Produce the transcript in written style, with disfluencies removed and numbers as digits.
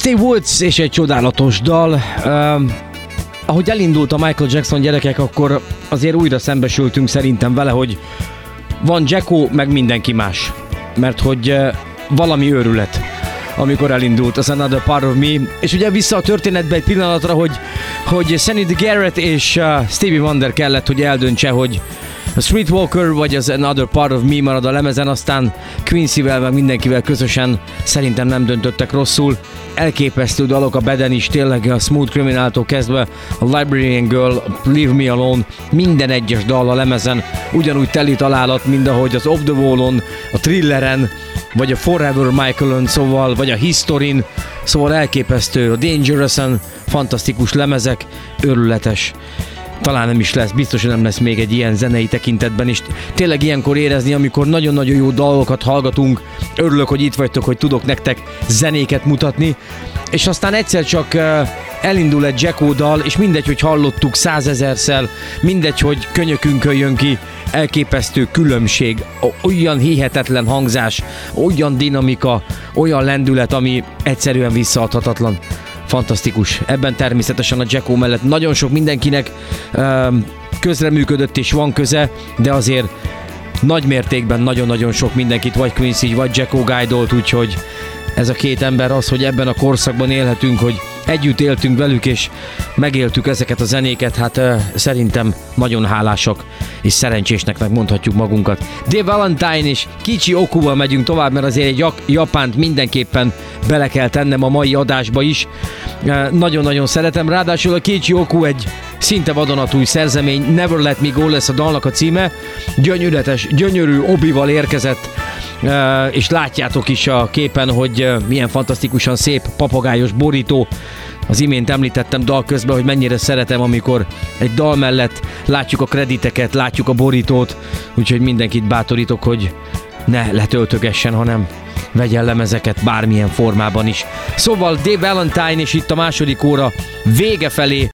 Steve Woods és egy csodálatos dal. Ahogy elindult a Michael Jackson, gyerekek, akkor azért újra szembesültünk szerintem vele, hogy van Jacko, meg mindenki más. Mert hogy valami őrület, amikor elindult az Another Part of Me. És ugye vissza a történetbe egy pillanatra, hogy Sammy Garrett és Stevie Wonder kellett, hogy eldöntse, hogy a Streetwalker vagy az Another Part of Me marad a lemezen, aztán Quincyvel meg mindenkivel közösen szerintem nem döntöttek rosszul. Elképesztő dalok, a Beden is, tényleg a Smooth Criminal-tól kezdve a Librarian Girl, Leave Me Alone, minden egyes dal a lemezen ugyanúgy teli találat, mint ahogy az Off the Wall-on, a Thrilleren, vagy a Forever Michael-on, szóval, vagy a Historyn, szóval elképesztő, a Dangerous-en, fantasztikus lemezek, őrületes. Talán nem is lesz, biztos, hogy nem lesz még egy ilyen zenei tekintetben is. Tényleg ilyenkor érezni, amikor nagyon-nagyon jó dalokat hallgatunk, örülök, hogy itt vagytok, hogy tudok nektek zenéket mutatni, és aztán egyszer csak elindul egy Jacko dal, és mindegy, hogy hallottuk 100 000-szer, mindegy, hogy könyökünkön jön ki, elképesztő különbség, olyan hihetetlen hangzás, olyan dinamika, olyan lendület, ami egyszerűen visszaadhatatlan. Fantasztikus. Ebben természetesen a Jacko mellett nagyon sok mindenkinek közreműködött és van köze, de azért nagy mértékben nagyon-nagyon sok mindenkit vagy Quincy, vagy Jacko guidolt, úgyhogy ez a két ember az, hogy ebben a korszakban élhetünk, hogy együtt éltünk velük, és megéltük ezeket a zenéket, hát szerintem nagyon hálásak és szerencsésnek megmondhatjuk magunkat. Dave Valentine és Kichi Okuval megyünk tovább, mert azért egy japánt mindenképpen bele kell tennem a mai adásba is. Nagyon-nagyon szeretem, ráadásul a Kichi Oku egy szinte vadonatúj szerzemény, Never Let Me Go lesz a dalnak a címe, gyönyörű obival érkezett, és látjátok is a képen, hogy milyen fantasztikusan szép papagájos borító. Az imént említettem dal közben, hogy mennyire szeretem, amikor egy dal mellett látjuk a krediteket, látjuk a borítót, úgyhogy mindenkit bátorítok, hogy ne letöltögessen, hanem vegyen lemezeket bármilyen formában is. Szóval Dave Valentine, és itt a második óra vége felé